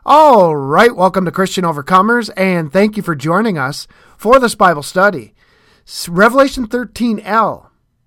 All right, welcome to Christian Overcomers, and thank you for joining us for this Bible study. Revelation 13L,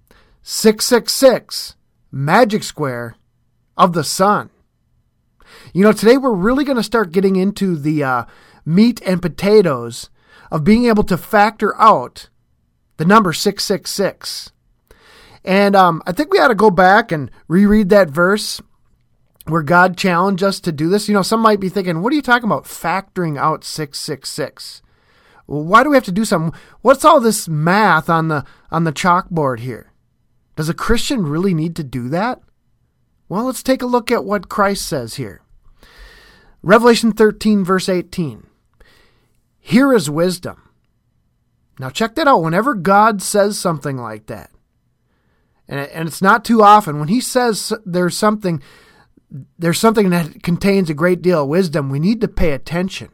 666, Magic Square of the Sun. You know, today we're really going to start getting into the meat and potatoes of being able to factor out the number 666. And I think we ought to go back and reread that verse where God challenged us to do this. You know, some might be thinking, what are you talking about, factoring out 666? Why do we have to do something? What's all this math on the chalkboard here? Does a Christian really need to do that? Well, let's take a look at what Christ says here. Revelation 13, verse 18. Here is wisdom. Now check that out. Whenever God says something like that, and it's not too often, when he says there's something that contains a great deal of wisdom, we need to pay attention.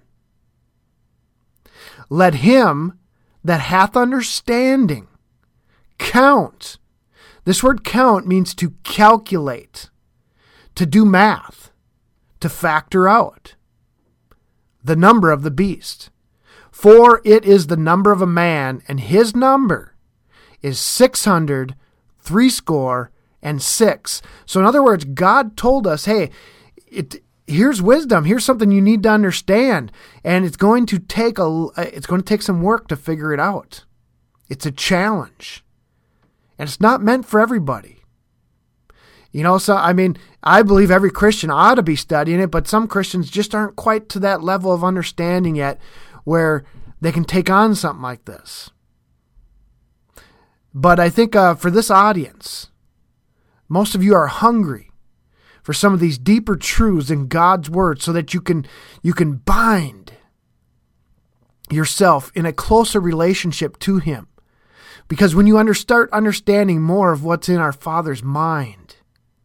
Let him that hath understanding count. This word count means to calculate, to do math, to factor out the number of the beast. For it is the number of a man, and his number is 666. So in other words, God told us, hey, here's wisdom. Here's something you need to understand. And it's going to take some work to figure it out. It's a challenge. And it's not meant for everybody. You know, so I believe every Christian ought to be studying it, but some Christians just aren't quite to that level of understanding yet where they can take on something like this. But I think for this audience, most of you are hungry for some of these deeper truths in God's Word so that you can bind yourself in a closer relationship to Him. Because when you start understanding more of what's in our Father's mind,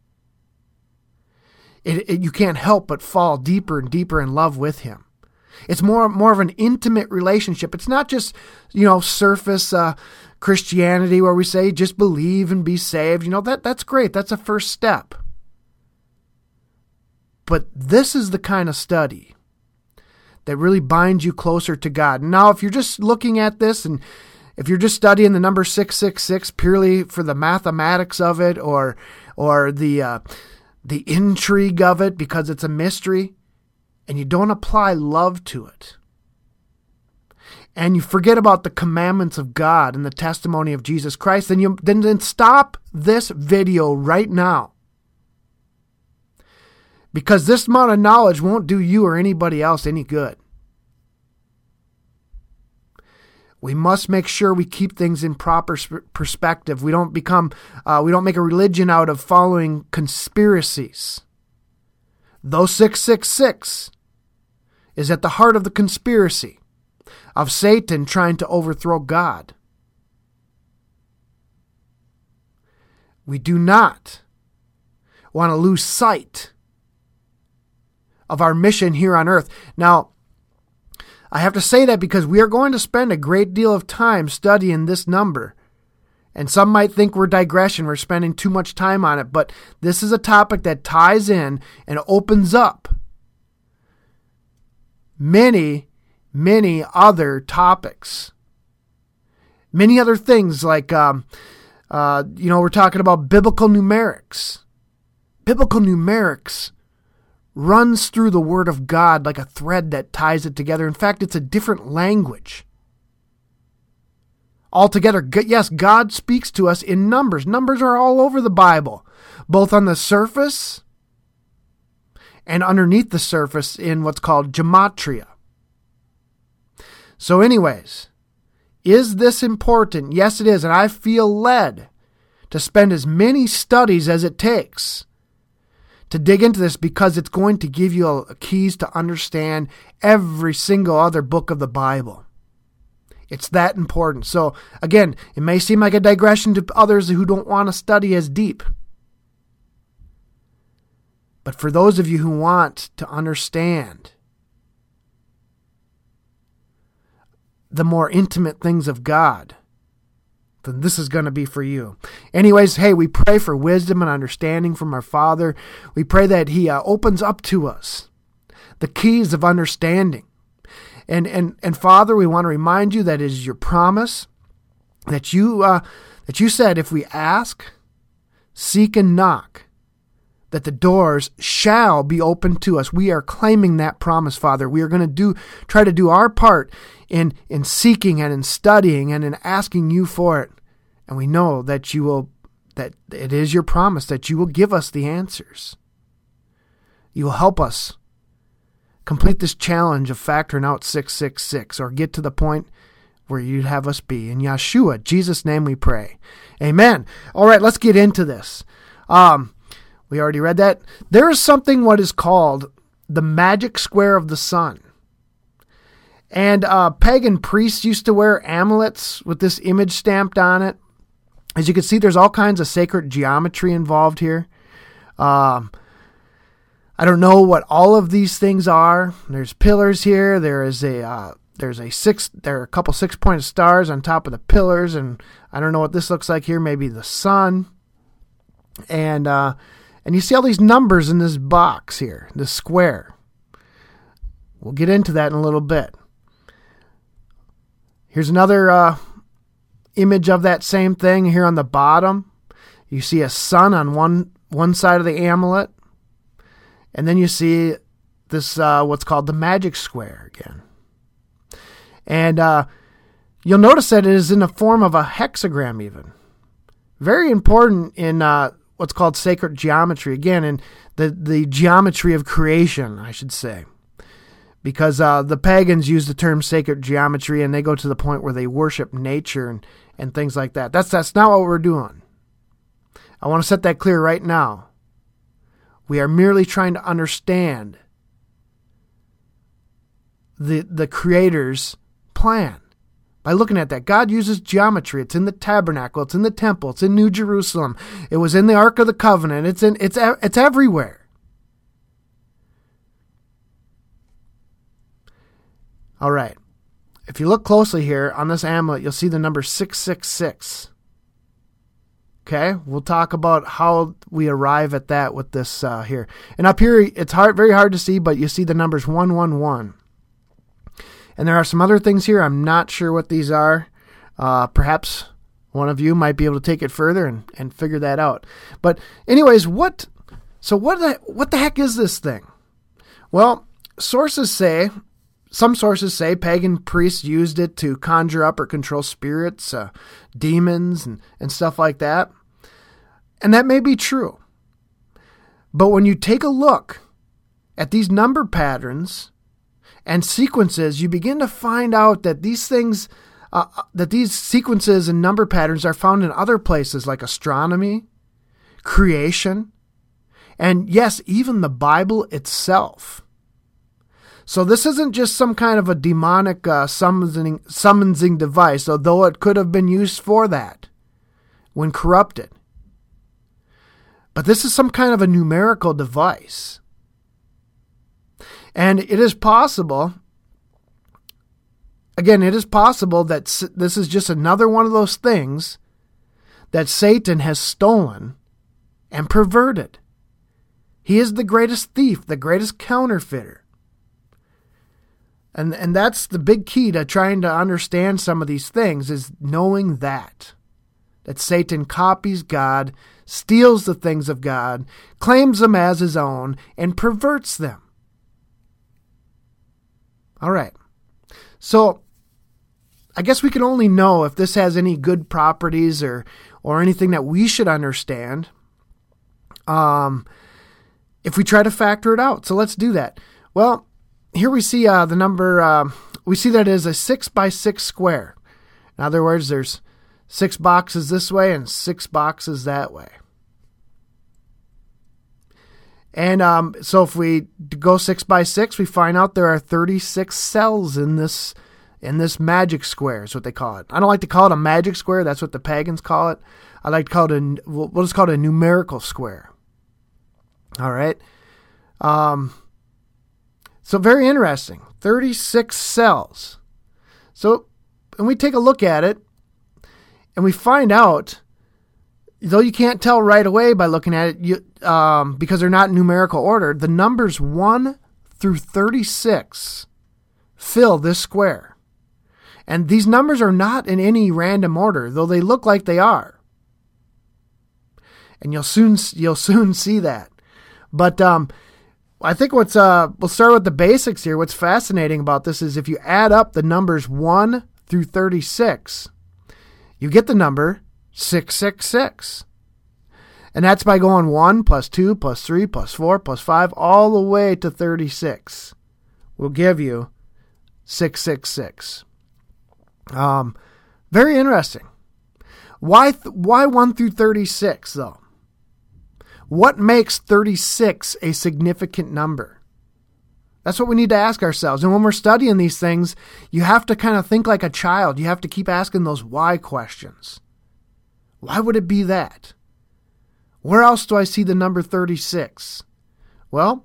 you can't help but fall deeper and deeper in love with Him. It's more of an intimate relationship. It's not just, surface Christianity where we say just believe and be saved. That's great. That's a first step. But this is the kind of study that really binds you closer to God. Now, if you're just looking at this and if you're just studying the number 666 purely for the mathematics of it or the intrigue of it because it's a mystery, and you don't apply love to it, and you forget about the commandments of God and the testimony of Jesus Christ, then stop this video right now. Because this amount of knowledge won't do you or anybody else any good. We must make sure we keep things in proper perspective. We don't make a religion out of following conspiracies. Though 666 is at the heart of the conspiracy of Satan trying to overthrow God, we do not want to lose sight of our mission here on earth. Now, I have to say that because we are going to spend a great deal of time studying this number. And some might think we're spending too much time on it, but this is a topic that ties in and opens up many, many other topics. Many other things like, we're talking about biblical numerics. Biblical numerics runs through the Word of God like a thread that ties it together. In fact, it's a different language. Altogether, yes, God speaks to us in numbers. Numbers are all over the Bible, both on the surface and underneath the surface in what's called gematria. So anyways, is this important? Yes, it is, and I feel led to spend as many studies as it takes to dig into this because it's going to give you keys to understand every single other book of the Bible. It's that important. So again, it may seem like a digression to others who don't want to study as deep. But for those of you who want to understand the more intimate things of God, then this is going to be for you. Anyways, hey, we pray for wisdom and understanding from our Father. We pray that He opens up to us the keys of understanding. And Father, we want to remind you that it is your promise that you said if we ask, seek, and knock, that the doors shall be opened to us. We are claiming that promise, Father. We are going to try to do our part in seeking and in studying and in asking you for it. And we know that that it is your promise that you will give us the answers. You will help us complete this challenge of factoring out 666, or get to the point where you'd have us be. In Yeshua, Jesus' name we pray. Amen. All right, let's get into this. We already read that. There is something what is called the magic square of the sun. And pagan priests used to wear amulets with this image stamped on it. As you can see, there's all kinds of sacred geometry involved here. I don't know what all of these things are. There's pillars here. There are a couple 6-pointed stars on top of the pillars, and I don't know what this looks like here. Maybe the sun. And you see all these numbers in this box here, this square. We'll get into that in a little bit. Here's another image of that same thing here on the bottom. You see a sun on one side of the amulet. And then you see this, what's called the magic square again. And you'll notice that it is in the form of a hexagram even. Very important in what's called sacred geometry. Again, in the geometry of creation, I should say. Because the pagans use the term sacred geometry, and they go to the point where they worship nature and things like that. That's not what we're doing. I want to set that clear right now. We are merely trying to understand the Creator's plan. By looking at that, God uses geometry. It's in the tabernacle. It's in the temple. It's in New Jerusalem. It was in the Ark of the Covenant. It's everywhere. All right. If you look closely here on this amulet, you'll see the number 666. Okay, we'll talk about how we arrive at that with this here. And up here, it's very hard to see, but you see the numbers 111. And there are some other things here. I'm not sure what these are. Perhaps one of you might be able to take it further and figure that out. But anyways, what the heck is this thing? Well, some sources say pagan priests used it to conjure up or control spirits, demons, and stuff like that. And that may be true. But when you take a look at these number patterns and sequences, you begin to find out that these things, that these sequences and number patterns are found in other places like astronomy, creation, and yes, even the Bible itself. So this isn't just some kind of a demonic summoning device, although it could have been used for that when corrupted. But this is some kind of a numerical device. And it is possible, that this is just another one of those things that Satan has stolen and perverted. He is the greatest thief, the greatest counterfeiter. And that's the big key to trying to understand some of these things, is knowing that Satan copies God, steals the things of God, claims them as his own, and perverts them. All right. So I guess we can only know if this has any good properties or anything that we should understand if we try to factor it out. So let's do that. Well, here we see the number, we see that it is a 6x6 square. In other words, there's 6 boxes this way and 6 boxes that way. And so if we go 6x6, we find out there are 36 cells in this magic square, is what they call it. I don't like to call it a magic square. That's what the pagans call it. I like to call it we'll just call it a numerical square. All right. So very interesting. 36 cells. So when we take a look at it, and we find out, though you can't tell right away by looking at it, because they're not in numerical order, the numbers 1 through 36 fill this square. And these numbers are not in any random order, though they look like they are. And you'll soon see that. But I think we'll start with the basics here. What's fascinating about this is if you add up the numbers 1 through 36, you get the number 666. And that's by going 1 plus 2 plus 3 plus 4 plus 5 all the way to 36. Will give you 666. Very interesting. Why 1 through 36 though? What makes 36 a significant number? That's what we need to ask ourselves. And when we're studying these things, you have to kind of think like a child. You have to keep asking those why questions. Why would it be that? Where else do I see the number 36? Well,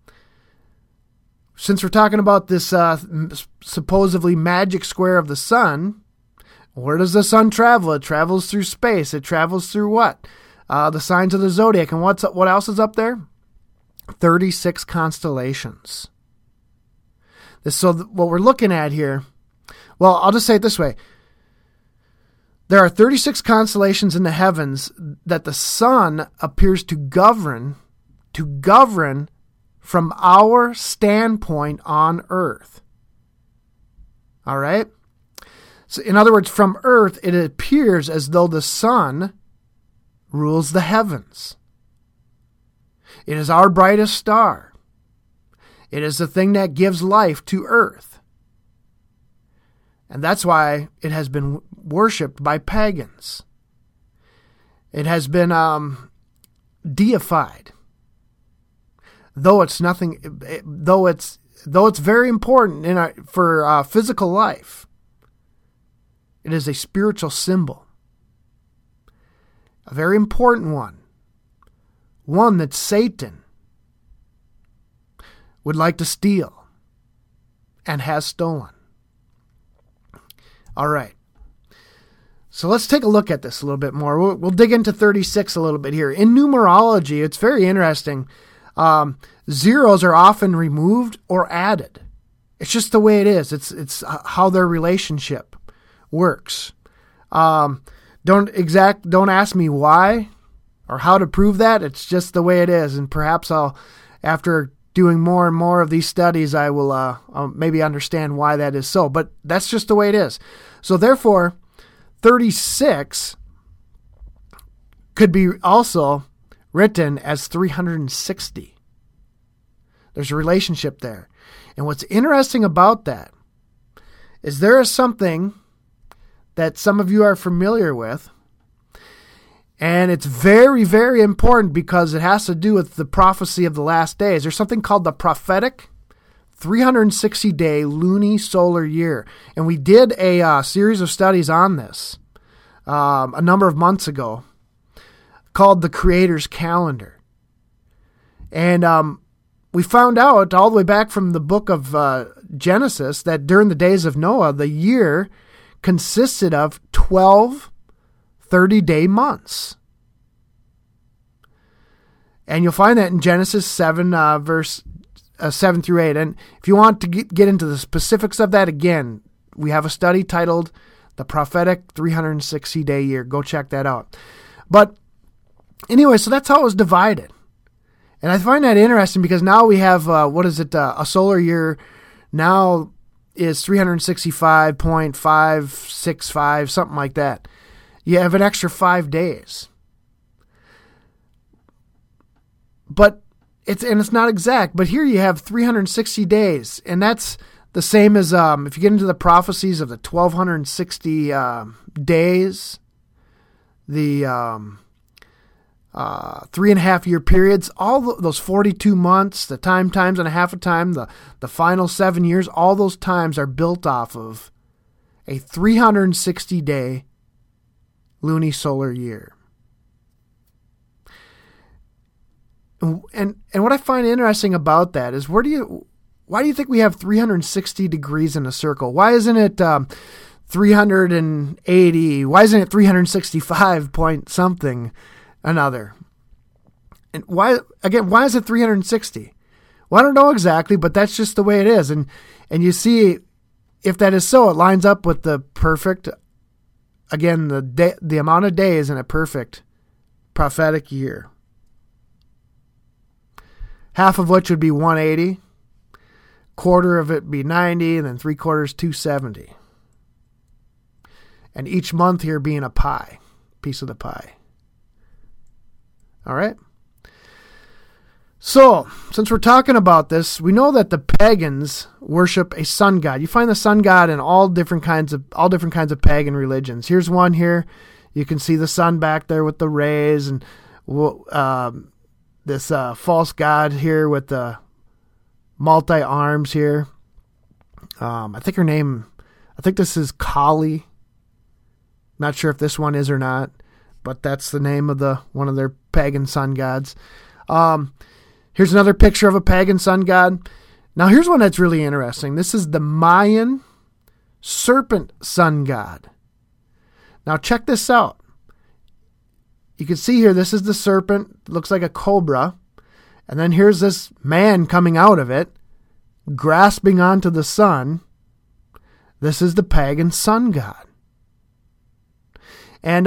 since we're talking about this supposedly magic square of the sun, where does the sun travel? It travels through space. It travels through what? The signs of the zodiac. And what else is up there? 36 constellations. What we're looking at here, well, I'll just say it this way. There are 36 constellations in the heavens that the sun appears to govern from our standpoint on earth. All right? So in other words, from earth, it appears as though the sun rules the heavens. It is our brightest star. It is the thing that gives life to earth. And that's why it has been worshipped by pagans. It has been deified. Though it's very important for physical life. It is a spiritual symbol. A very important one. One that Satan would like to steal and has stolen. All right. So let's take a look at this a little bit more. We'll dig into 36 a little bit here. In numerology, it's very interesting. Zeros are often removed or added. It's just the way it is. It's how their relationship works. Don't ask me why or how to prove that. It's just the way it is. And perhaps after doing more and more of these studies, I will I'll maybe understand why that is so. But that's just the way it is. So therefore, 36 could be also written as 360. There's a relationship there. And what's interesting about that is there is something that some of you are familiar with. And it's very, very important because it has to do with the prophecy of the last days. There's something called the prophetic 360-day lunisolar year. And we did a series of studies on this a number of months ago called the Creator's Calendar. And we found out all the way back from the book of Genesis that during the days of Noah, the year consisted of 12 30-day months. And you'll find that in Genesis 7, verse 7 through 8. And if you want to get into the specifics of that, again, we have a study titled The Prophetic 360-Day Year. Go check that out. But anyway, so that's how it was divided. And I find that interesting because now we have, a solar year now is 365.565, something like that. You have an extra 5 days. But it's not exact, but here you have 360 days, and that's the same as if you get into the prophecies of the 1260 days, the 3.5 year periods, all those 42 months, the times and a half a time, the final 7 years, all those times are built off of a 360-day lunisolar year. And what I find interesting about that is why do you think we have 360 degrees in a circle? Why isn't it 380? Why isn't it 365 point something another? And why is it 360? Well, I don't know exactly, but that's just the way it is. And you see, if that is so, it lines up with the perfect, again, the amount of days in a perfect prophetic year. Half of which would be 180, quarter of it be 90, and then 3/4 270. And each month here being a piece of the pie. All right? So, since we're talking about this, we know that the pagans worship a sun god. You find the sun god in all different kinds of pagan religions. Here's one here. You can see the sun back there with the rays, and this false god here with the multi-arms here. I think this is Kali. Not sure if this one is or not, but that's the name of one of their pagan sun gods. Here's another picture of a pagan sun god. Now here's one that's really interesting. This is the Mayan serpent sun god. Now check this out. You can see here, this is the serpent. Looks like a cobra. And then here's this man coming out of it, grasping onto the sun. This is the pagan sun god. And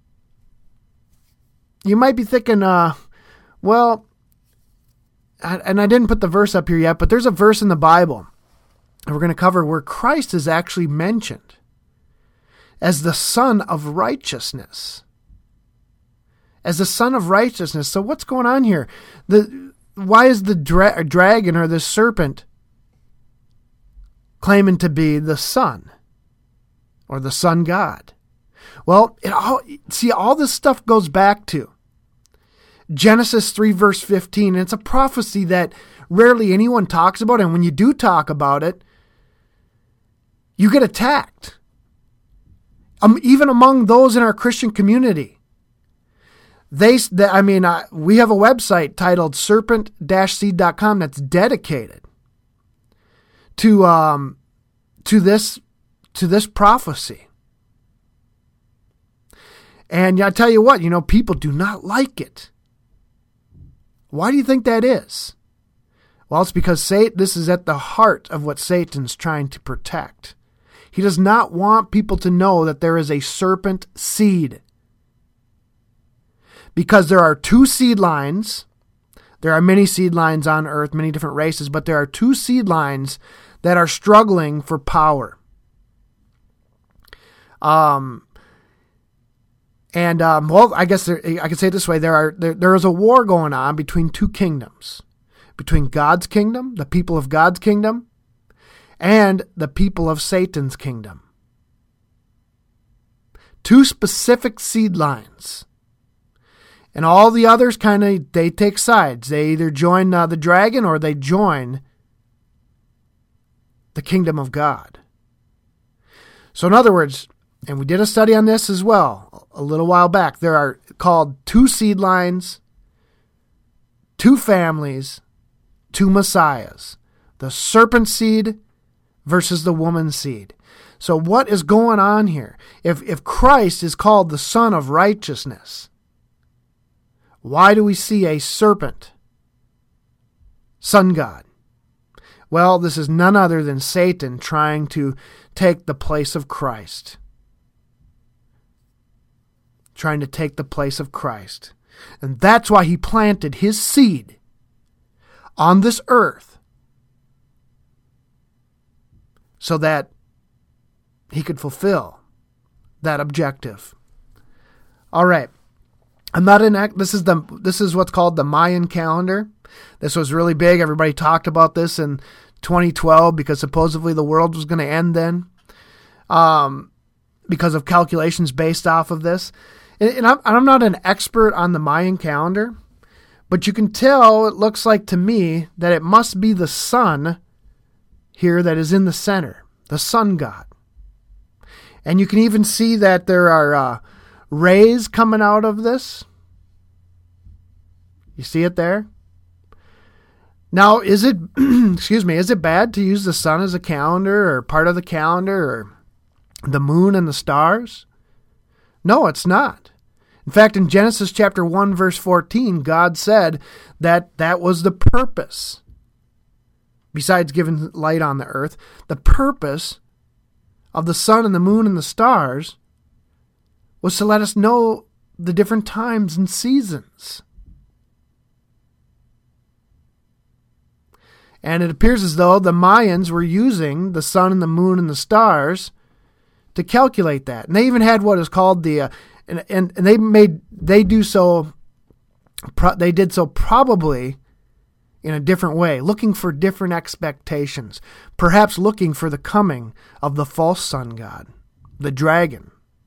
you might be thinking, well, and I didn't put the verse up here yet, but there's a verse in the Bible that we're going to cover where Christ is actually mentioned as the Son of Righteousness. As the Son of Righteousness. So what's going on here? Why is the dragon or the serpent claiming to be the Son or the Sun God? Well, all this stuff goes back to Genesis 3 verse 15. And it's a prophecy that rarely anyone talks about. And when you do talk about it, you get attacked. Even among those in our Christian community. We have a website titled serpent-seed.com that's dedicated to this prophecy. And I tell you what, people do not like it. Why do you think that is? Well, it's because this is at the heart of what Satan's trying to protect. He does not want people to know that there is a serpent seed. Because there are two seed lines. There are many seed lines on earth, many different races, but there are two seed lines that are struggling for power. I guess I could say it this way. There is a war going on between two kingdoms. Between God's kingdom, the people of God's kingdom, and the people of Satan's kingdom. Two specific seed lines. And all the others they take sides. They either join the dragon or they join the kingdom of God. So in other words, and we did a study on this as well a little while back, there are called two seed lines, two families, two messiahs. The serpent seed versus the woman seed. So what is going on here? If Christ is called the Son of Righteousness, why do we see a serpent sun god? Well, this is none other than Satan trying to take the place of Christ. Trying to take the place of Christ. And that's why he planted his seed on this earth so that he could fulfill that objective. All right. This is what's called the Mayan calendar. This was really big. Everybody talked about this in 2012 because supposedly the world was going to end then, because of calculations based off of this. And I'm not an expert on the Mayan calendar, but you can tell, it looks like to me, that it must be the sun here that is in the center, the sun god. And you can even see that there are rays coming out of this. You see it there? Now, is it bad to use the sun as a calendar or part of the calendar or the moon and the stars? No, it's not. In fact, in Genesis chapter 1, verse 14, God said that was the purpose besides giving light on the earth. The purpose of the sun and the moon and the stars was to let us know the different times and seasons. And it appears as though the Mayans were using the sun and the moon and the stars to calculate that. And they even had what is called the, and they did so probably in a different way, looking for different expectations, perhaps looking for the coming of the false sun god, the dragon.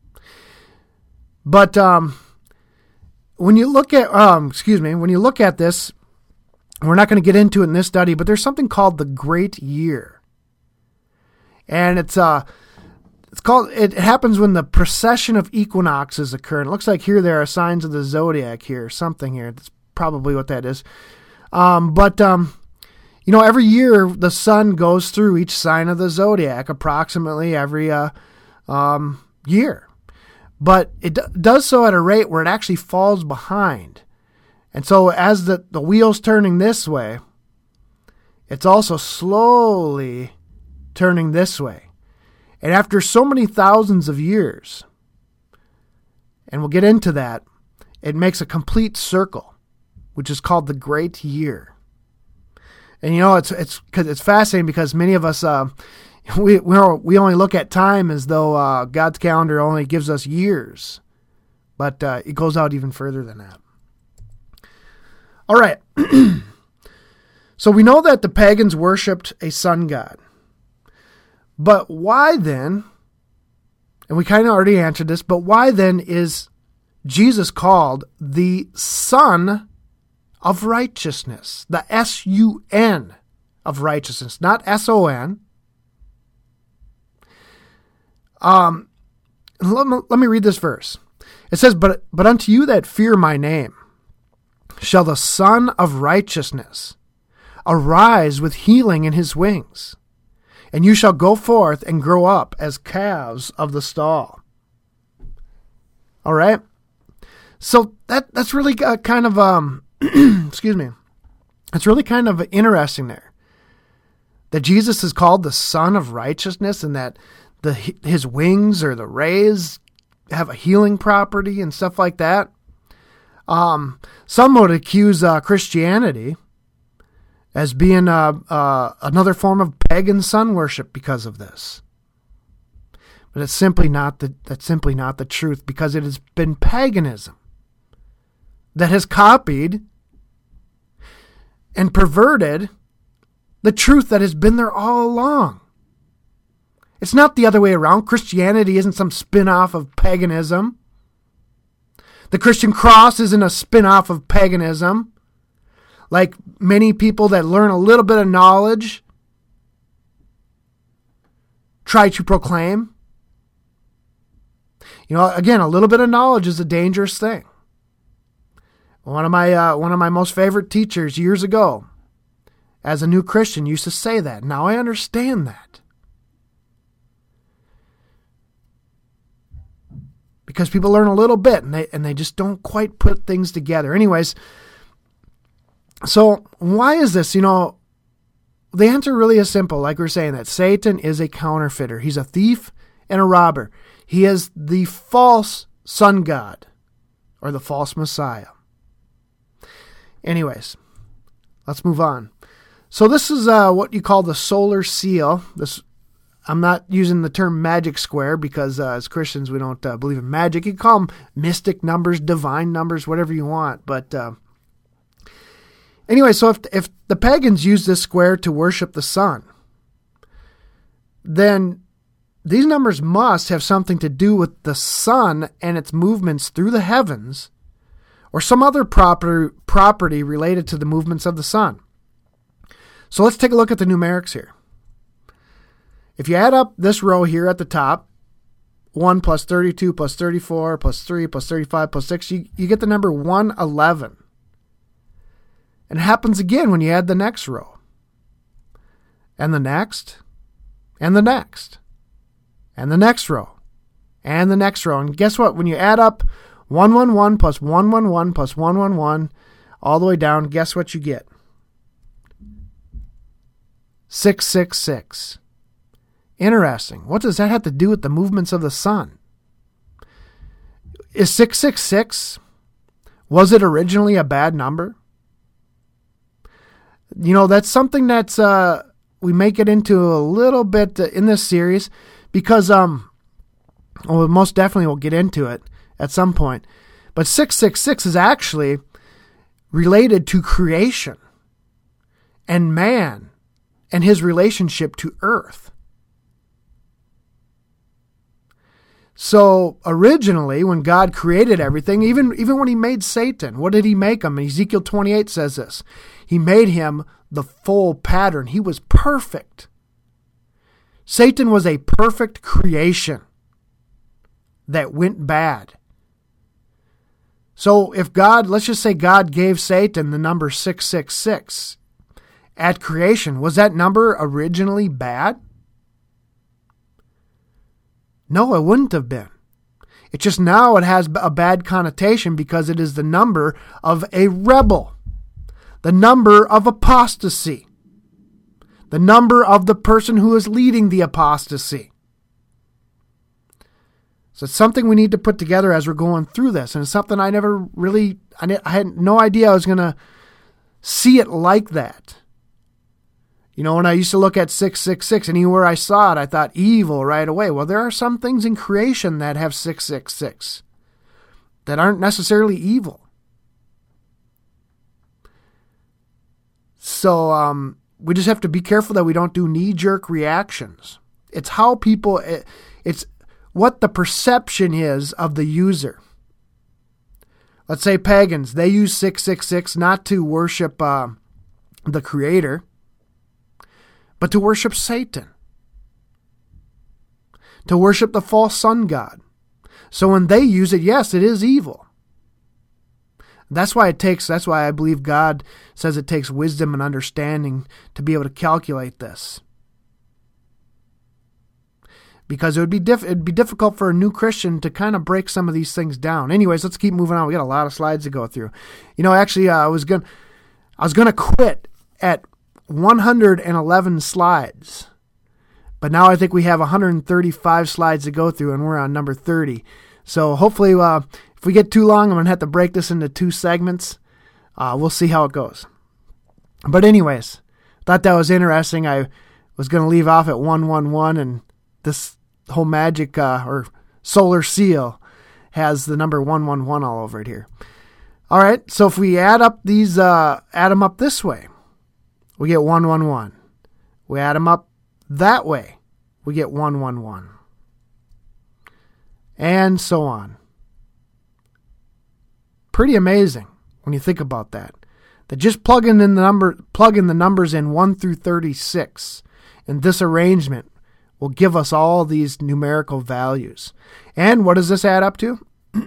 But when you look at, when you look at this, we're not going to get into it in this study, but there's something called the Great Year, and it happens when the precession of equinoxes occur. And it looks like here there are signs of the zodiac here, something here. That's probably what that is. Every year the sun goes through each sign of the zodiac approximately every year. But it does so at a rate where it actually falls behind. And so as the wheel's turning this way, it's also slowly turning this way. And after so many thousands of years, and we'll get into that, it makes a complete circle, which is called the Great Year. And it's fascinating because many of us we only look at time as though God's calendar only gives us years, but it goes out even further than that. All right. So we know that the pagans worshipped a sun god. But why then, and we kind of already answered this, but why then is Jesus called the Son of Righteousness? The S-U-N of righteousness, not S-O-N. Let me read this verse. It says, But unto you that fear my name shall the Son of Righteousness arise with healing in his wings. And you shall go forth and grow up as calves of the stall. All right. So that's really kind of excuse me. It's really kind of interesting there that Jesus is called the Son of Righteousness, and that his wings or the rays have a healing property and stuff like that. Some would accuse Christianity as being another form of pagan sun worship because of this. But it's simply not the truth, because it has been paganism that has copied and perverted the truth that has been there all along. It's not the other way around. Christianity isn't some spin-off of paganism. The Christian cross isn't a spin-off of paganism, like many people that learn a little bit of knowledge try to proclaim. Again, a little bit of knowledge is a dangerous thing. One of my most favorite teachers years ago, as a new Christian, used to say that. Now I understand that. Because people learn a little bit and they just don't quite put things together. Anyways, so why is this? The answer really is simple. Like we're saying, that Satan is a counterfeiter. He's a thief and a robber. He is the false sun god, or the false Messiah. Anyways, let's move on. So this is what you call the solar seal. I'm not using the term magic square because as Christians we don't believe in magic. You can call them mystic numbers, divine numbers, whatever you want. But anyway, so if the pagans use this square to worship the sun, then these numbers must have something to do with the sun and its movements through the heavens, or some other property related to the movements of the sun. So let's take a look at the numerics here. If you add up this row here at the top, 1 plus 32 plus 34 plus 3 plus 35 plus 6, you get the number 111. And it happens again when you add the next row. And the next. And the next. And the next row. And the next row. And guess what? When you add up 111 plus 111 plus 111 all the way down, guess what you get? 666. Interesting. What does that have to do with the movements of the sun? Is 666, was it originally a bad number? You know, that's something that's we may get into a little bit in this series because most definitely we'll get into it at some point. But 666 is actually related to creation and man and his relationship to earth. So originally, when God created everything, even when he made Satan, what did he make him? Ezekiel 28 says this. He made him the full pattern. He was perfect. Satan was a perfect creation that went bad. So if God, let's just say God gave Satan the number 666 at creation, was that number originally bad? No, it wouldn't have been. It's just now it has a bad connotation because it is the number of a rebel, the number of apostasy, the number of the person who is leading the apostasy. So it's something we need to put together as we're going through this. And it's something I had no idea I was going to see it like that. You know, when I used to look at 666, anywhere I saw it, I thought evil right away. Well, there are some things in creation that have 666 that aren't necessarily evil. So we just have to be careful that we don't do knee-jerk reactions. It's how people, it's what the perception is of the user. Let's say pagans, they use 666 not to worship the Creator, but to worship Satan, to worship the false sun god. So when they use it, yes, it is evil. That's why I believe God says it takes wisdom and understanding to be able to calculate this. Because it'd be difficult for a new Christian to kind of break some of these things down. Anyways, let's keep moving on. We got a lot of slides to go through. You know, actually, I was gonna quit at 111 slides. But now I think we have 135 slides to go through, and we're on number 30. So hopefully, if we get too long, I'm going to have to break this into 2 segments. We'll see how it goes. But anyways, thought that was interesting. I was going to leave off at 111, and this whole magic or solar seal has the number 111 all over it here. All right, so if we add up these, add them up this way, we get 111. We add them up that way, we get 111. And so on. Pretty amazing when you think about that. That just plug in the numbers in 1 through 36 in this arrangement will give us all these numerical values. And what does this add up to?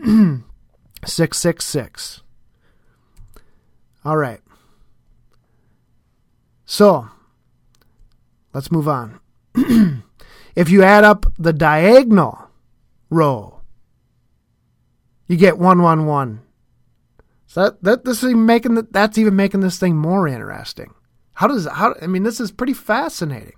666. All right. So, let's move on. If you add up the diagonal row, you get 111. So that's even making this thing more interesting. This is pretty fascinating.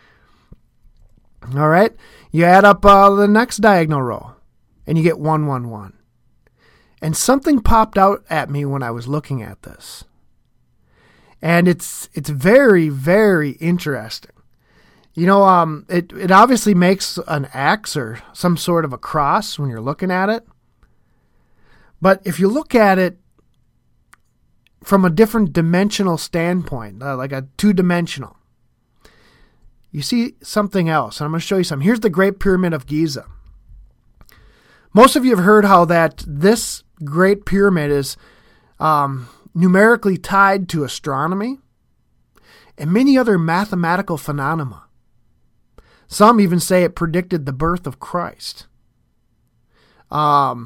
All right, you add up the next diagonal row, and you get 111. And something popped out at me when I was looking at this. And it's very, very interesting. You know, it obviously makes an X or some sort of a cross when you're looking at it. But if you look at it from a different dimensional standpoint, like a 2-dimensional, you see something else. And I'm going to show you something. Here's the Great Pyramid of Giza. Most of you have heard how that this Great Pyramid is numerically tied to astronomy and many other mathematical phenomena. Some even say it predicted the birth of Christ. But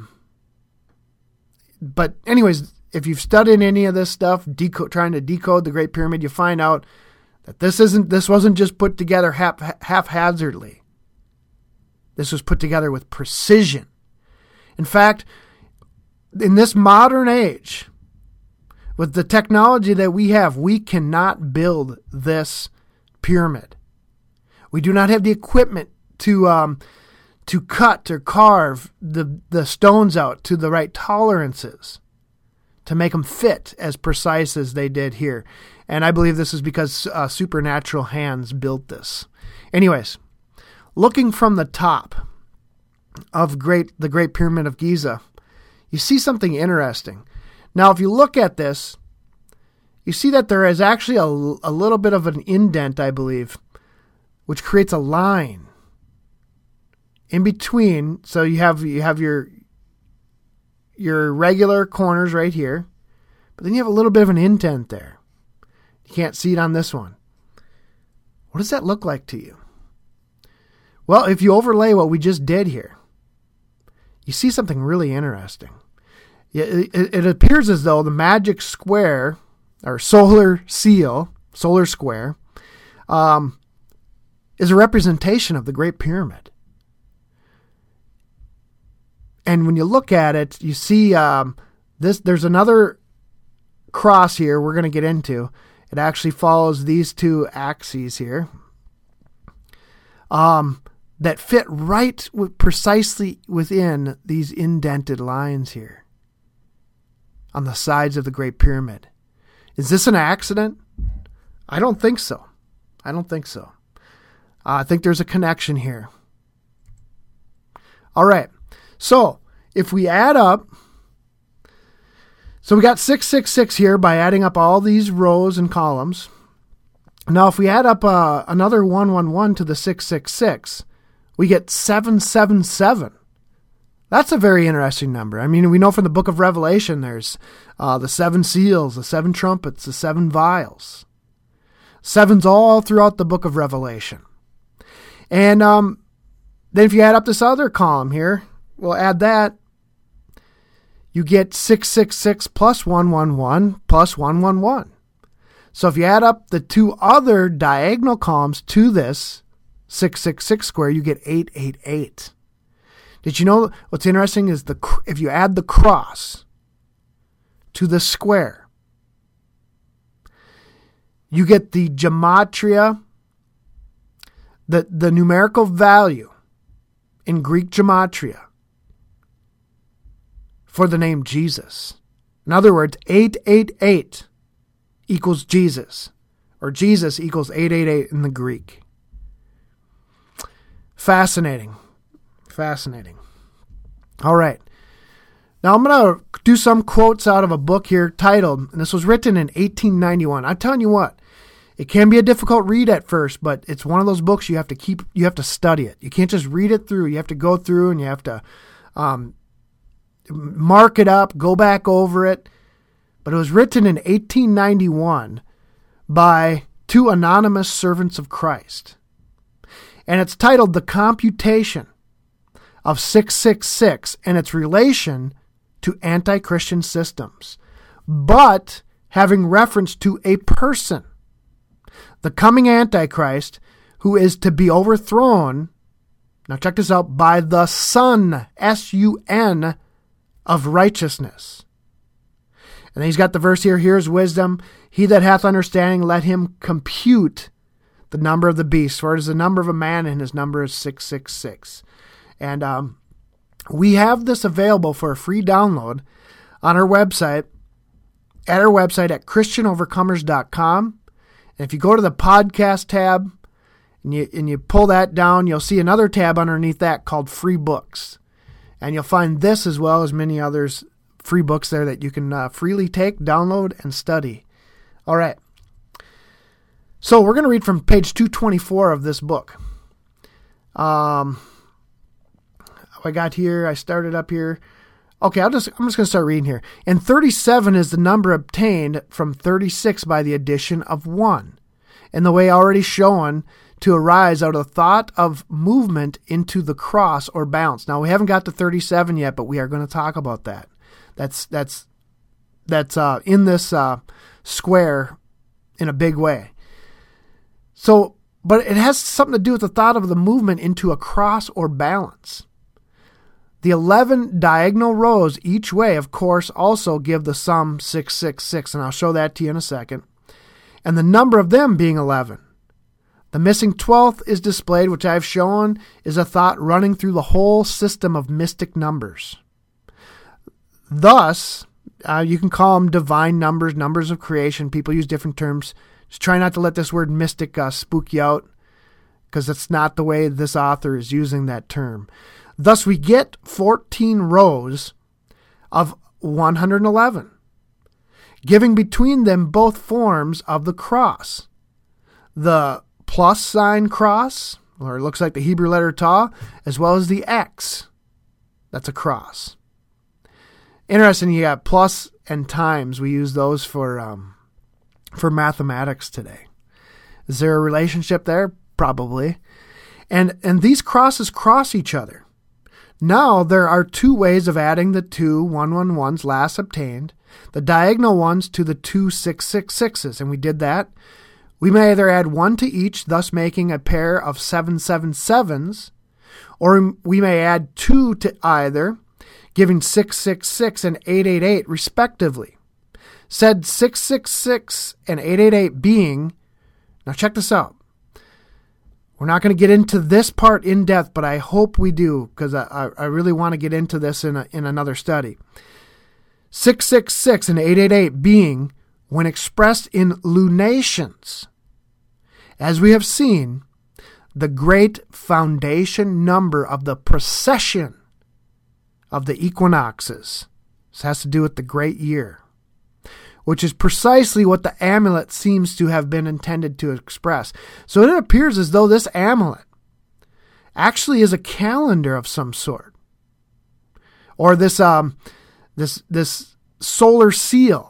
anyways, if you've studied any of this stuff, trying to decode the Great Pyramid, you find out that this wasn't just put together haphazardly. This was put together with precision. In fact, in this modern age, with the technology that we have, we cannot build this pyramid. We do not have the equipment to cut or carve the stones out to the right tolerances to make them fit as precise as they did here. And I believe this is because supernatural hands built this. Anyways, looking from the top of the Great Pyramid of Giza, you see something interesting. Now, if you look at this, you see that there is actually a little bit of an indent, I believe, which creates a line in between. So you have your regular corners right here, but then you have a little bit of an indent there. You can't see it on this one. What does that look like to you? Well, if you overlay what we just did here, you see something really interesting. It appears as though the magic square, or solar square, is a representation of the Great Pyramid. And when you look at it, you see there's another cross here we're going to get into. It actually follows these two axes here that fit right precisely within these indented lines here on the sides of the Great Pyramid. Is this an accident? I don't think so. I think there's a connection here. All right. So if we add up, so we got 666 here by adding up all these rows and columns. Now, if we add up another 111 to the 666, we get 777. That's a very interesting number. I mean, we know from the book of Revelation, there's the 7 seals, the 7 trumpets, the 7 vials. 7's all throughout the book of Revelation. And then if you add up this other column here, we'll add that. You get 666 plus 111 plus 111. So if you add up the two other diagonal columns to this 666 square, you get 888. Did you know what's interesting is if you add the cross to the square, you get the gematria, the numerical value in Greek gematria for the name Jesus. In other words, 888 equals Jesus, or Jesus equals 888 in the Greek. Fascinating. All right. Now I'm going to do some quotes out of a book here titled, and this was written in 1891. I'm telling you what, it can be a difficult read at first, but it's one of those books you have to study it. You can't just read it through. You have to go through and you have to mark it up, go back over it. But it was written in 1891 by 2 anonymous servants of Christ. And it's titled The Computation of 666 and its relation to anti-Christian systems, but having reference to a person, the coming Antichrist, who is to be overthrown, now check this out, by the Sun, S-U-N, of righteousness. And then he's got the verse here, here's wisdom. He that hath understanding, let him compute the number of the beast, for it is the number of a man, and his number is 666. And we have this available for a free download on our website, at christianovercomers.com. And if you go to the podcast tab and you pull that down, you'll see another tab underneath that called free books. And you'll find this as well as many others free books there that you can freely take, download, and study. All right. So we're going to read from page 224 of this book. I got here. I started up here. Okay, I'm just going to start reading here. And 37 is the number obtained from 36 by the addition of 1, and the way already shown to arise out of the thought of movement into the cross or bounce. Now, we haven't got to 37 yet, but we are going to talk about that. That's in this square in a big way. So, but it has something to do with the thought of the movement into a cross or balance. The 11 diagonal rows each way, of course, also give the sum 666, and I'll show that to you in a second. And the number of them being 11 The missing 12th is displayed, which I've shown is a thought running through the whole system of mystic numbers. Thus, you can call them divine numbers, numbers of creation. People use different terms. Just try not to let this word mystic spook you out, because it's not the way this author is using that term. Thus, we get 14 rows of 111, giving between them both forms of the cross. The plus sign cross, or it looks like the Hebrew letter Tau, as well as the X. That's a cross. Interesting, you got plus and times. We use those for mathematics today. Is there a relationship there? Probably. And these crosses cross each other. Now there are two ways of adding the two 111s last obtained, the diagonal ones to the two 666s, and we did that. We may either add one to each, thus making a pair of 777s, or we may add two to either, giving 666 and 888 respectively. Said 666 and 888 being, now check this out. We're not going to get into this part in depth, but I hope we do, because I really want to get into this in another study. 666 and 888 being, when expressed in lunations, as we have seen, the great foundation number of the precession of the equinoxes. This has to do with the great year, which is precisely what the amulet seems to have been intended to express. So it appears as though this amulet actually is a calendar of some sort, or this solar seal.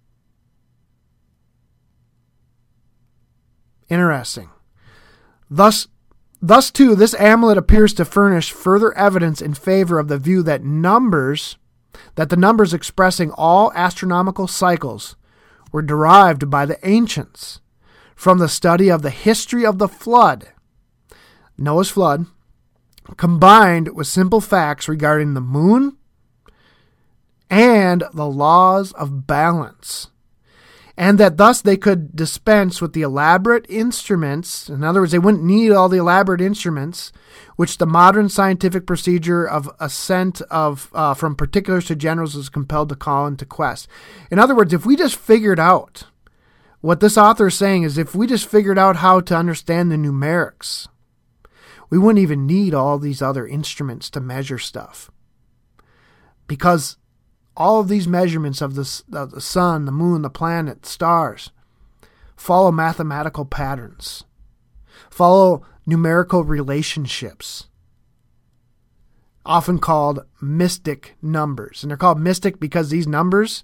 Interesting. Thus too, this amulet appears to furnish further evidence in favor of the view that the numbers expressing all astronomical cycles were derived by the ancients from the study of the history of the flood, Noah's flood, combined with simple facts regarding the moon and the laws of balance, and that thus they could dispense with the elaborate instruments. In other words, they wouldn't need all the elaborate instruments which the modern scientific procedure of ascent from particulars to generals is compelled to call into quest. In other words, if we just figured out, what this author is saying is, if we just figured out how to understand the numerics, we wouldn't even need all these other instruments to measure stuff. Because all of these measurements of the sun, the moon, the planet, stars, follow mathematical patterns, follow numerical relationships, often called mystic numbers. And they're called mystic because these numbers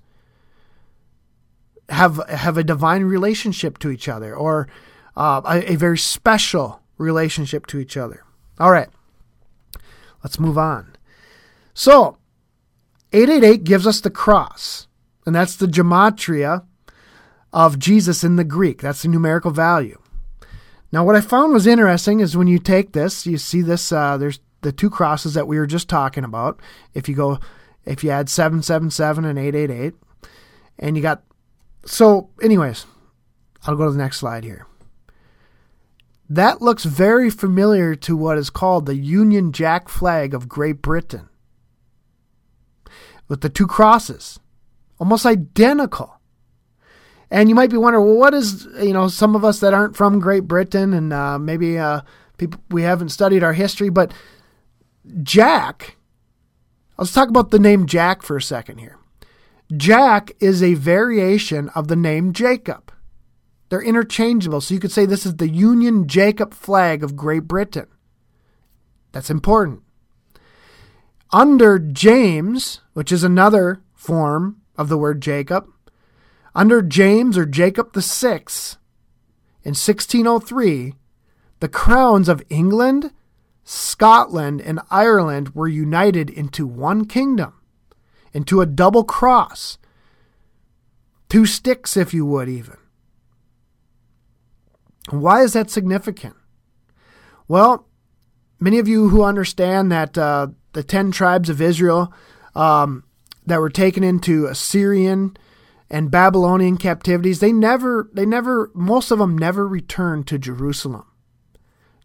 have a divine relationship to each other, or a very special relationship to each other. All right, let's move on. So, 888 gives us the cross, and that's the gematria of Jesus in the Greek. That's the numerical value. Now, what I found was interesting is when you take this, you see this, there's the two crosses that we were just talking about. If you add 777 and 888, and you got, so anyways, I'll go to the next slide here. That looks very familiar to what is called the Union Jack flag of Great Britain, with the two crosses, almost identical. And you might be wondering, well, what is, some of us that aren't from Great Britain, and maybe people, we haven't studied our history, but Jack, let's talk about the name Jack for a second here. Jack is a variation of the name Jacob. They're interchangeable, so you could say this is the Union Jacob flag of Great Britain. That's important. Under James, which is another form of the word Jacob, under James or Jacob VI, in 1603, the crowns of England, Scotland, and Ireland were united into one kingdom, into a double cross, two sticks, if you would, even. Why is that significant? Well, many of you who understand that the 10 tribes of Israel that were taken into Assyrian and Babylonian captivities, most of them never returned to Jerusalem.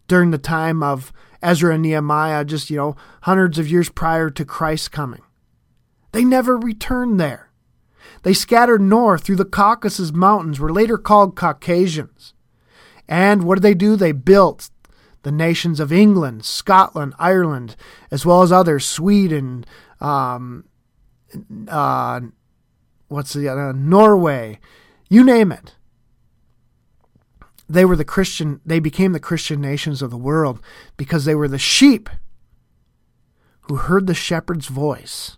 during the time of Ezra and Nehemiah, just, hundreds of years prior to Christ's coming. They never returned there. They scattered north through the Caucasus Mountains, were later called Caucasians. And what did they do? They built the nations of England, Scotland, Ireland, as well as others, Sweden, Norway, you name it. They became the Christian nations of the world because they were the sheep who heard the shepherd's voice.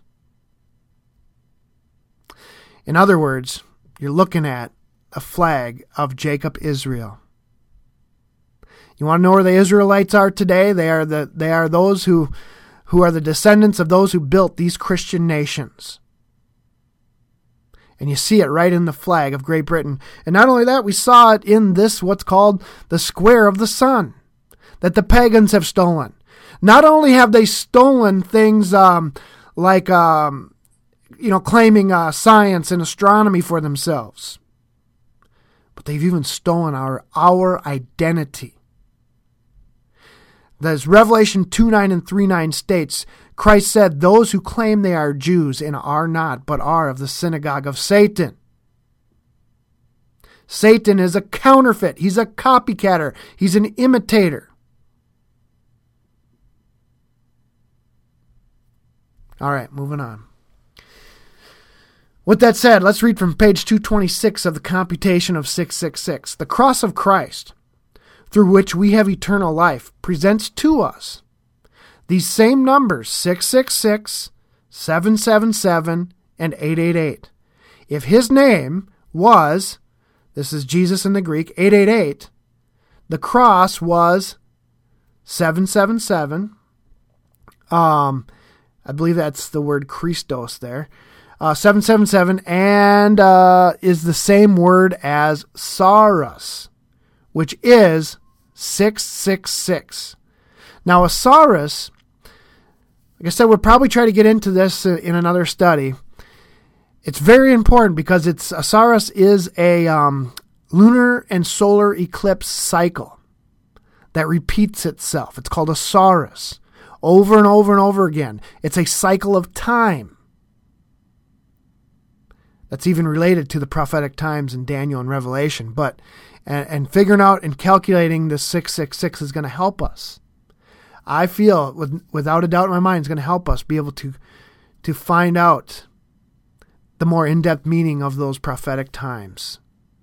In other words, you're looking at a flag of Jacob Israel. You want to know where the Israelites are today? They are those who are the descendants of those who built these Christian nations. And you see it right in the flag of Great Britain. And not only that, we saw it in this, what's called the Square of the Sun, that the pagans have stolen. Not only have they stolen things like claiming science and astronomy for themselves, but they've even stolen our identity. As Revelation 2:9 and 3:9 states, Christ said, those who claim they are Jews and are not, but are of the synagogue of Satan. Satan is a counterfeit. He's a copycatter. He's an imitator. All right, moving on. With that said, let's read from page 226 of the Computation of 666. The cross of Christ, through which we have eternal life, presents to us these same numbers, 666, 777, and 888. If his name was, this is Jesus in the Greek, 888, the cross was 777. I believe that's the word Christos there. 777, and is the same word as Saurus, which is 666. Now, a Saurus, like I said, we'll probably try to get into this in another study. It's very important because a Saurus is a lunar and solar eclipse cycle that repeats itself. It's called a Saurus, over and over and over again. It's a cycle of time. That's even related to the prophetic times in Daniel and Revelation. And figuring out and calculating the 666 is going to help us. I feel, without a doubt in my mind, is going to help us be able to find out the more in-depth meaning of those prophetic times.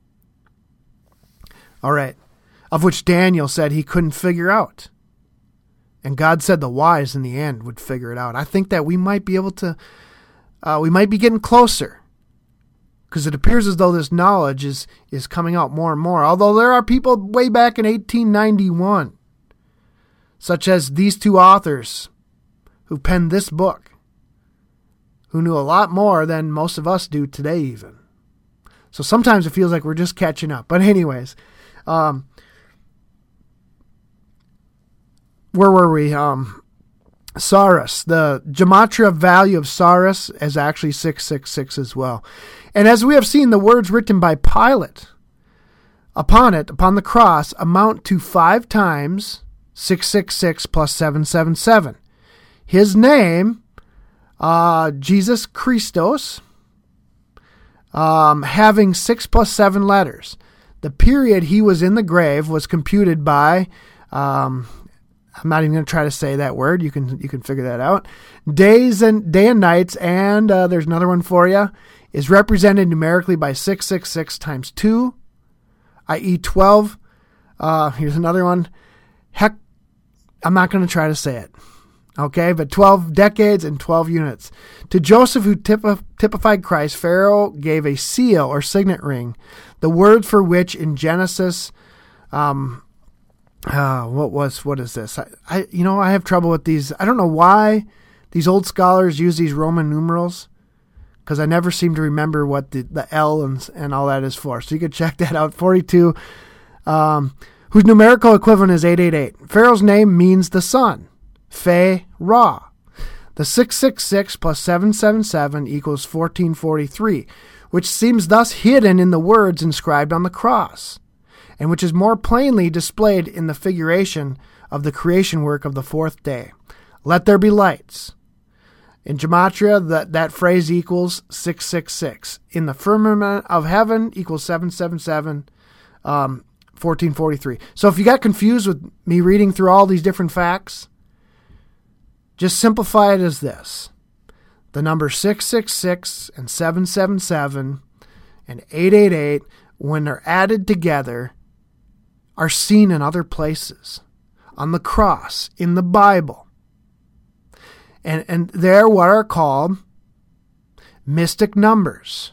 All right. Of which Daniel said he couldn't figure out. And God said the wise in the end would figure it out. I think that we might be able to, we might be getting closer. Because it appears as though this knowledge is coming out more and more. Although there are people way back in 1891, such as these two authors who penned this book, who knew a lot more than most of us do today even. So sometimes it feels like we're just catching up. But anyways, where were we? Saurus, the gematria value of Saurus is actually 666 as well. And as we have seen, the words written by Pilate upon the cross, amount to 5 times 666 plus 777. His name, Jesus Christos, having 6 plus 7 letters. The period he was in the grave was computed by, I'm not even going to try to say that word. You can figure that out. Day and nights, and there's another one for you, is represented numerically by 666 times 2, i.e. 12. Here's another one. Heck, I'm not going to try to say it. Okay, but 12 decades and 12 units. To Joseph, who typified Christ, Pharaoh gave a seal or signet ring, the word for which in Genesis, what is this? I have trouble with these. I don't know why these old scholars use these Roman numerals, because I never seem to remember what the L and all that is for. So you could check that out. 42, whose numerical equivalent is 888. Pharaoh's name means the sun. Fe-Ra. The 666 plus 777 equals 1443, which seems thus hidden in the words inscribed on the cross, and which is more plainly displayed in the figuration of the creation work of the fourth day. Let there be lights. In Gematria, that phrase equals 666. In the firmament of heaven equals 777, 1443. So if you got confused with me reading through all these different facts, just simplify it as this. The number 666 and 777 and 888, when they're added together, are seen in other places. On the cross, in the Bible. And they're what are called mystic numbers,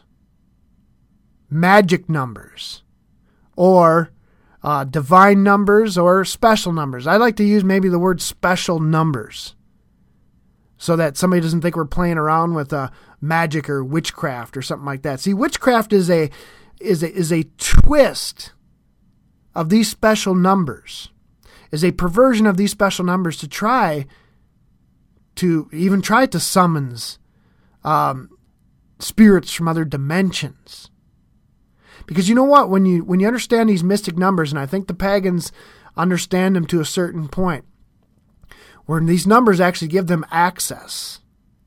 magic numbers, or divine numbers, or special numbers. I like to use maybe the word special numbers so that somebody doesn't think we're playing around with magic or witchcraft or something like that. See, witchcraft is a twist of these special numbers, is a perversion of these special numbers to try to summons spirits from other dimensions. Because you know what? When you understand these mystic numbers, and I think the pagans understand them to a certain point, where these numbers actually give them access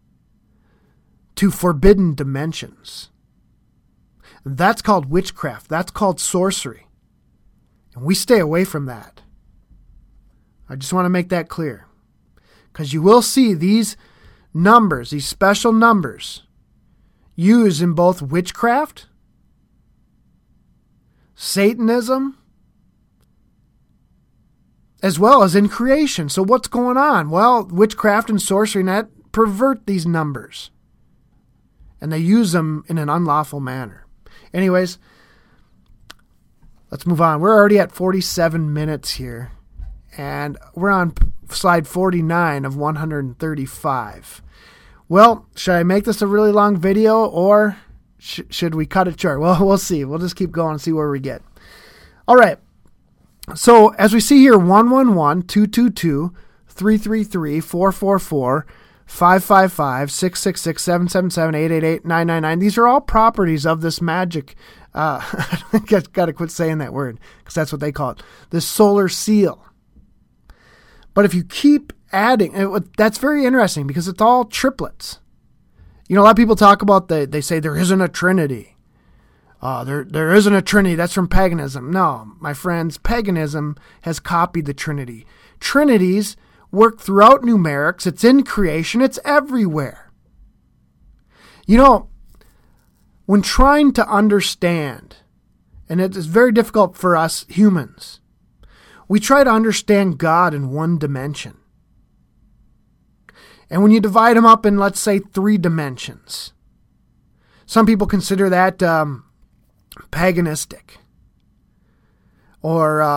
to forbidden dimensions. That's called witchcraft. That's called sorcery. And we stay away from that. I just want to make that clear. Because you will see these numbers, these special numbers, used in both witchcraft, Satanism, as well as in creation. So what's going on? Well, witchcraft and sorcery and that pervert these numbers. And they use them in an unlawful manner. Anyways, let's move on. We're already at 47 minutes here. And we're on slide 49 of 135. Well, should I make this a really long video, or should we cut it short? Well, we'll see. We'll just keep going and see where we get. All right. So as we see here, 111, 222, 333, 444, 555, 666, 777, 888, 999. These are all properties of this magic. I got to quit saying that word because that's what they call it. This solar seal. But if you keep adding, that's very interesting because it's all triplets. You know, a lot of people talk about, they say there isn't a Trinity. There isn't a Trinity. That's from paganism. No, my friends, paganism has copied the Trinity. Trinities work throughout numerics. It's in creation. It's everywhere. You know, when trying to understand, and it is very difficult for us humans, we try to understand God in one dimension. And when you divide him up in, let's say, 3 dimensions, some people consider that paganistic. Or,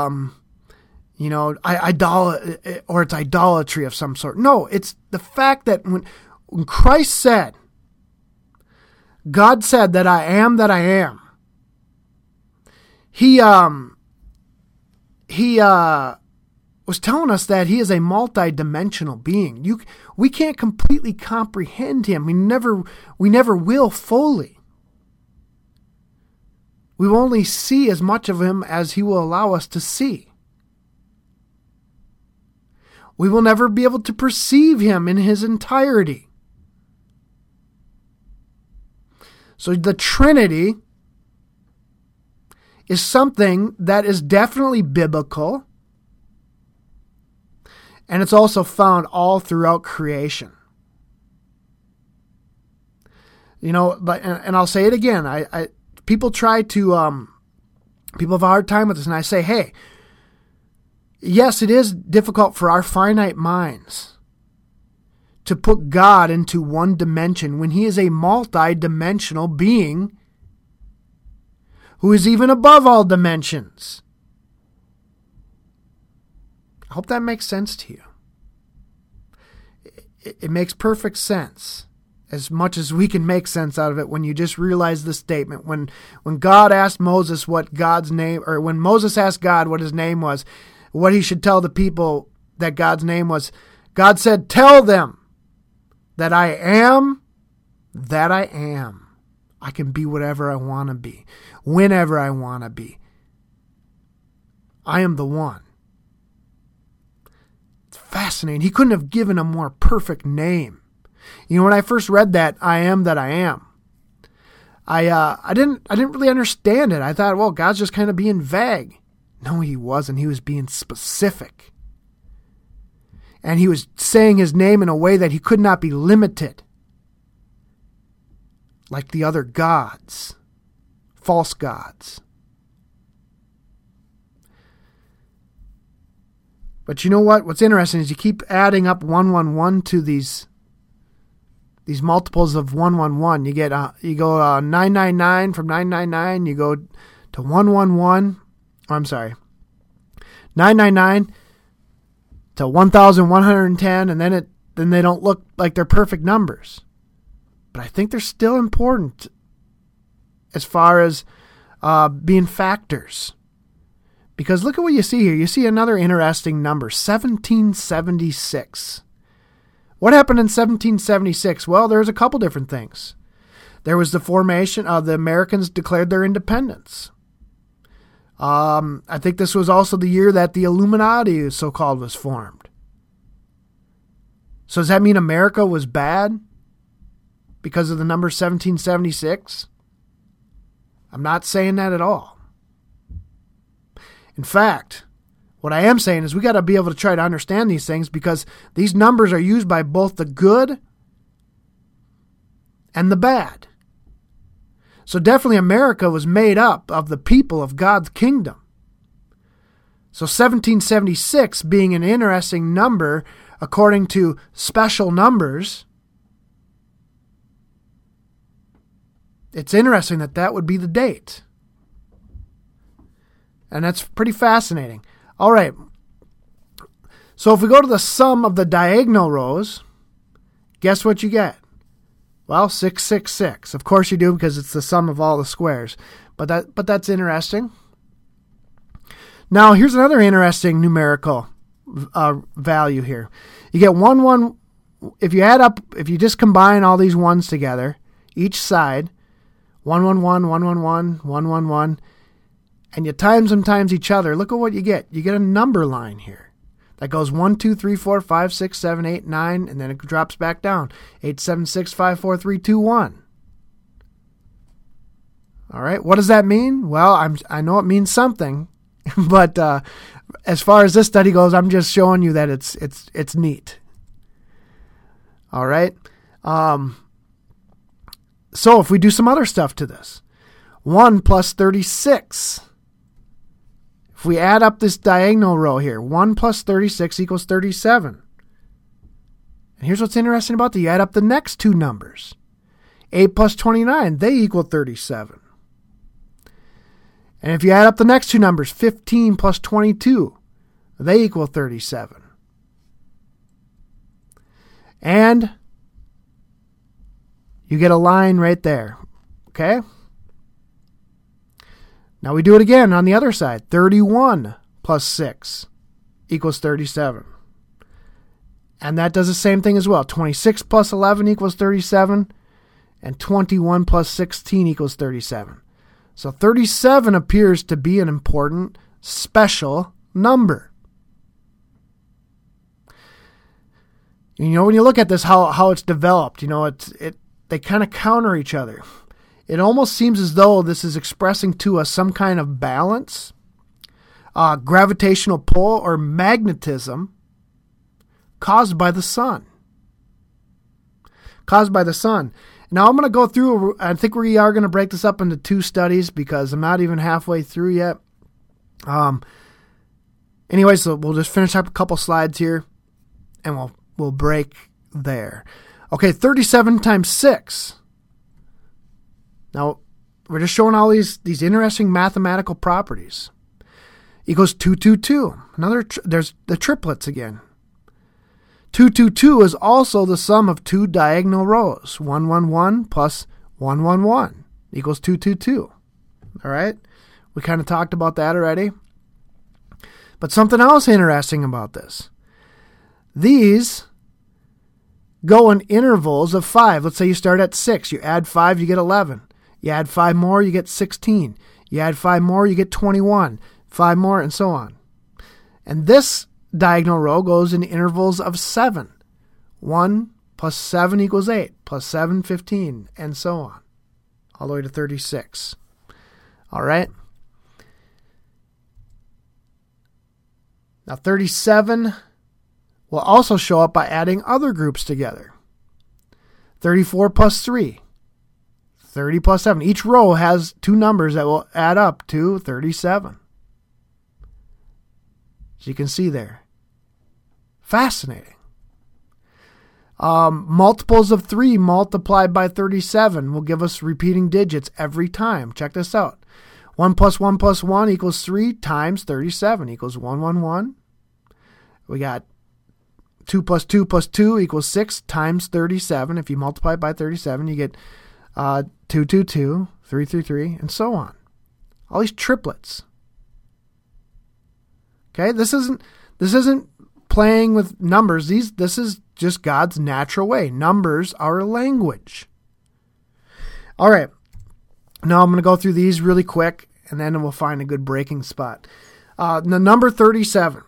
or it's idolatry of some sort. No, it's the fact that when Christ said, God said that I am that I am, He was telling us that he is a multi-dimensional being. We can't completely comprehend him. We never will fully. We will only see as much of him as he will allow us to see. We will never be able to perceive him in his entirety. So the Trinity is something that is definitely biblical, and it's also found all throughout creation. You know, and I'll say it again. People try to, people have a hard time with this, and I say, hey, yes, it is difficult for our finite minds to put God into one dimension when he is a multi-dimensional being who is even above all dimensions. I hope that makes sense to you. It makes perfect sense, as much as we can make sense out of it when you just realize the statement. When God asked Moses what God's name, or when Moses asked God what his name was, what he should tell the people that God's name was, God said, tell them that I am that I am. I can be whatever I want to be, whenever I want to be. I am the one. fascinating. He couldn't have given a more perfect name. You know, when I first read that, I am that I am, I didn't really understand it. I thought, well, God's just kind of being vague. No, he wasn't. He was being specific. And he was saying his name in a way that he could not be limited. Like the other gods, false gods. But you know what? What's interesting is you keep adding up 111 to these multiples of 111. You get you go 999 from 999. You go to 111. Oh, I'm sorry, 999 to 1,110, and then they don't look like they're perfect numbers. But I think they're still important as far as being factors. Because look at what you see here. You see another interesting number, 1776. What happened in 1776? Well, there's a couple different things. There was the formation of the Americans declared their independence. I think this was also the year that the Illuminati, so-called, was formed. So does that mean America was bad because of the number 1776? I'm not saying that at all. In fact, what I am saying is we got to be able to try to understand these things, because these numbers are used by both the good and the bad. So definitely America was made up of the people of God's kingdom. So 1776 being an interesting number according to special numbers, it's interesting that would be the date. And that's pretty fascinating. All right. So if we go to the sum of the diagonal rows, guess what you get? Well, 666. Of course you do, because it's the sum of all the squares. But that's interesting. Now, here's another interesting numerical value here. You get 1, if you just combine all these ones together, each side, 111, 111, 111, and you times them times each other, look at what you get. You get a number line here that goes 1, 2, 3, 4, 5, 6, 7, 8, 9, and then it drops back down. 8, 7, 6, 5, 4, 3, 2, 1. All right, what does that mean? Well, I know it means something, but as far as this study goes, I'm just showing you that it's neat. All right. So if we do some other stuff to this, 1 plus 36. If we add up this diagonal row here, 1 plus 36 equals 37. And here's what's interesting about that. You add up the next two numbers. 8 plus 29, they equal 37. And if you add up the next two numbers, 15 plus 22, they equal 37. And you get a line right there. Okay? Now we do it again on the other side. 31 plus 6 equals 37. And that does the same thing as well. 26 plus 11 equals 37. And 21 plus 16 equals 37. So 37 appears to be an important special number. You know, when you look at this, how it's developed, you know, they kind of counter each other. It almost seems as though this is expressing to us some kind of balance, gravitational pull, or magnetism caused by the sun. Caused by the sun. Now I'm going to go through, I think we are going to break this up into two studies because I'm not even halfway through yet. Anyway, so we'll just finish up a couple slides here and we'll break there. Okay, 37 times 6. Now, we're just showing all these interesting mathematical properties. Equals 222. There's the triplets again. 222 is also the sum of two diagonal rows. 111 plus 111 equals 222. All right? We kind of talked about that already. But something else interesting about this. These go in intervals of 5. Let's say you start at 6. You add 5, you get 11. You add 5 more, you get 16. You add 5 more, you get 21. 5 more, and so on. And this diagonal row goes in intervals of 7. 1 plus 7 equals 8, plus 7, 15, and so on, all the way to 36. All right? Now 37 will also show up by adding other groups together. 34 plus 3. 30 plus 7. Each row has two numbers that will add up to 37. As you can see there. Fascinating. Multiples of 3 multiplied by 37 will give us repeating digits every time. Check this out. 1 plus 1 plus 1 equals 3 times 37 equals 111. We got 2 plus 2 plus 2 equals 6 times 37. If you multiply it by 37, you get 222, 333, and so on. All these triplets. Okay, this isn't playing with numbers. This is just God's natural way. Numbers are a language. All right. Now I'm going to go through these really quick, and then we'll find a good breaking spot. The number 37.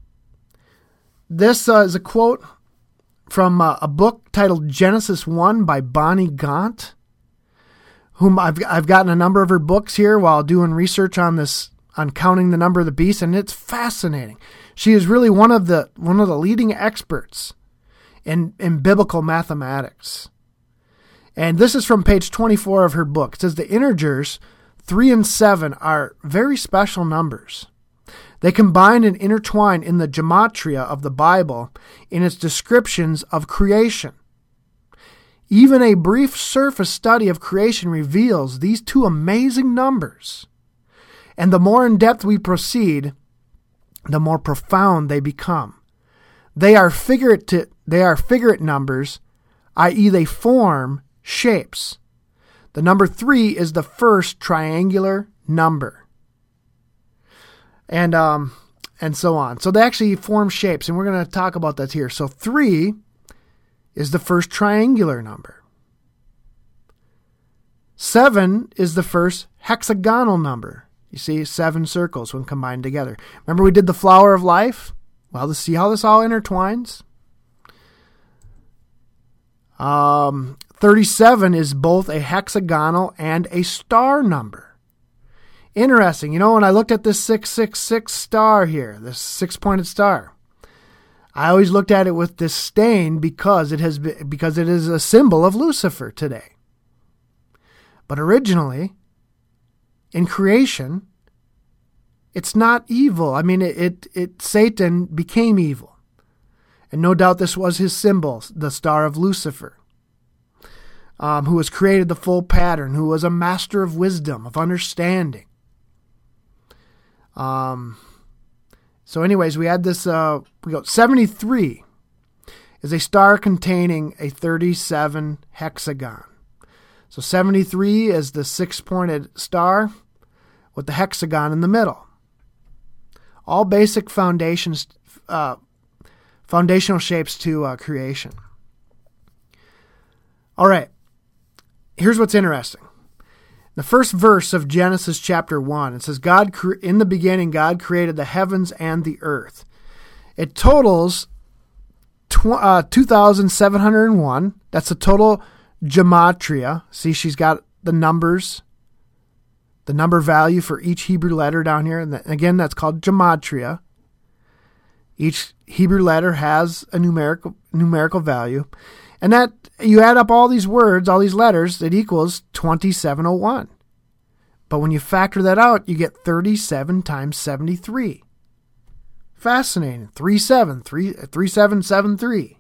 This is a quote from a book titled Genesis 1 by Bonnie Gaunt, whom I've gotten a number of her books here while doing research on this, on counting the number of the beast, and it's fascinating. She is really one of the leading experts in biblical mathematics. And this is from page 24 of her book. It says the integers 3 and 7 are very special numbers. They combine and intertwine in the gematria of the Bible in its descriptions of creation. Even a brief surface study of creation reveals these two amazing numbers. And the more in depth we proceed, the more profound they become. They are figurate numbers, i.e. they form shapes. The number 3 is the first triangular number. And so on. So they actually form shapes, and we're going to talk about that here. So 3 is the first triangular number. 7 is the first hexagonal number. You see 7 circles when combined together. Remember we did the flower of life? Well, let's see how this all intertwines. 37 is both a hexagonal and a star number. Interesting. You know, when I looked at this 666 star here, this 6-pointed star, I always looked at it with disdain because it is a symbol of Lucifer today. But originally, in creation, it's not evil. I mean, Satan became evil. And no doubt this was his symbol, the star of Lucifer, who has created the full pattern, who was a master of wisdom, of understanding. So anyways, we had this, 73 is a star containing a 37 hexagon. So 73 is the 6-pointed star with the hexagon in the middle. All basic foundational shapes to creation. All right. Here's what's interesting. The first verse of Genesis chapter 1, it says, in the beginning, God created the heavens and the earth. It totals 2,701. That's the total gematria. See, she's got the numbers, the number value for each Hebrew letter down here. And again, that's called gematria. Each Hebrew letter has a numerical value. And that you add up all these words, all these letters, it equals 2701. But when you factor that out, you get 37 times 73. Fascinating. 3773.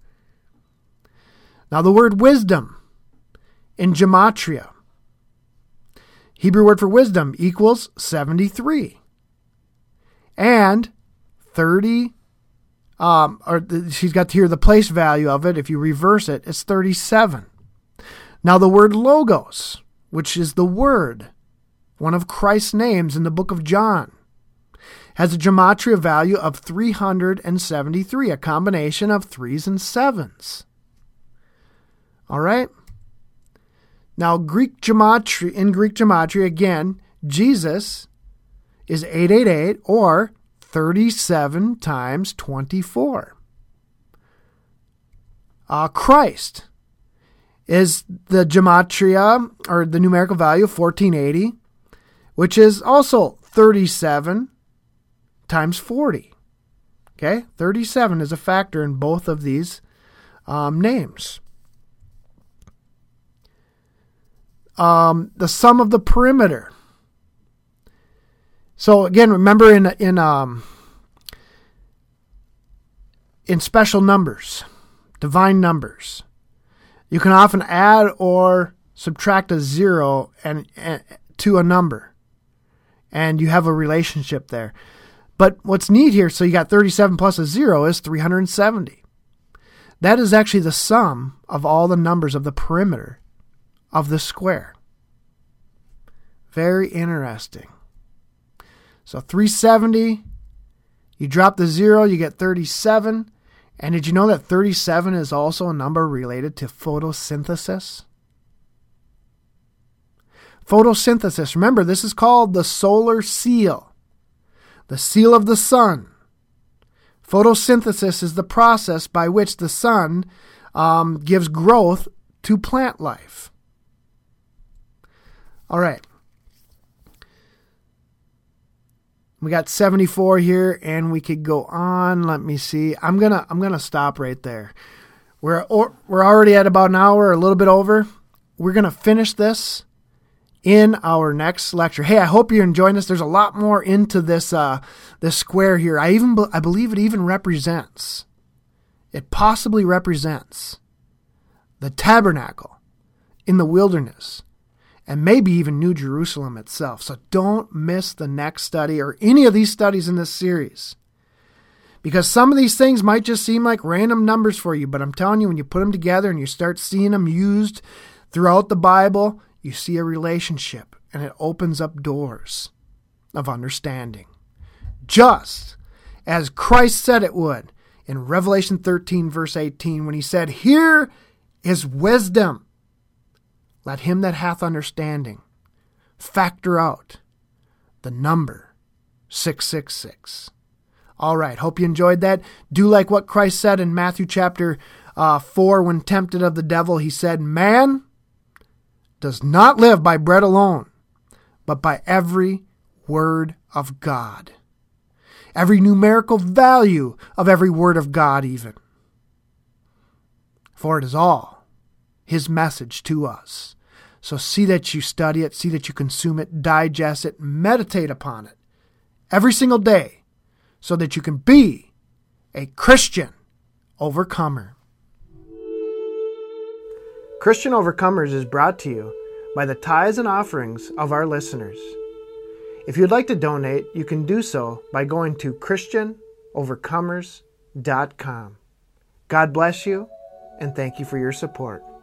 Now the word wisdom in gematria, Hebrew word for wisdom, equals 73. And 30, she's got here the place value of it. If you reverse it, it's 37. Now the word logos, which is the word, one of Christ's names in the book of John, has a gematria value of 373, a combination of 3s and 7s. All right? Now, in Greek gematria, again, Jesus is 888 or 37 times 24. Christ is the gematria, or the numerical value, 1480, which is also 37 times 40. Okay, 37 is a factor in both of these names. The sum of the perimeter. So again, remember in special numbers, divine numbers, you can often add or subtract a zero and to a number, and you have a relationship there. But what's neat here, so you got 37 plus a zero is 370. That is actually the sum of all the numbers of the perimeter of the square. Very interesting. So 370, you drop the zero, you get 37. And did you know that 37 is also a number related to photosynthesis? Photosynthesis, remember, this is called the solar seal, the seal of the sun. Photosynthesis is the process by which the sun gives growth to plant life. All right. We got 74 here, and we could go on. Let me see. I'm gonna stop right there. We're already at about an hour, a little bit over. We're gonna finish this in our next lecture. Hey, I hope you're enjoying this. There's a lot more into this this square here. I believe it even represents. It possibly represents the tabernacle in the wilderness, and maybe even New Jerusalem itself. So don't miss the next study or any of these studies in this series, because some of these things might just seem like random numbers for you, but I'm telling you, when you put them together and you start seeing them used throughout the Bible, you see a relationship, and it opens up doors of understanding, just as Christ said it would in Revelation 13, verse 18, when he said, "Here is wisdom. Let him that hath understanding factor out the number 666. All right, hope you enjoyed that. Do like what Christ said in Matthew chapter 4 when tempted of the devil. He said, "Man does not live by bread alone, but by every word of God." Every numerical value of every word of God even. For it is all his message to us. So see that you study it, see that you consume it, digest it, meditate upon it every single day so that you can be a Christian overcomer. Christian Overcomers is brought to you by the tithes and offerings of our listeners. If you'd like to donate, you can do so by going to ChristianOvercomers.com. God bless you, and thank you for your support.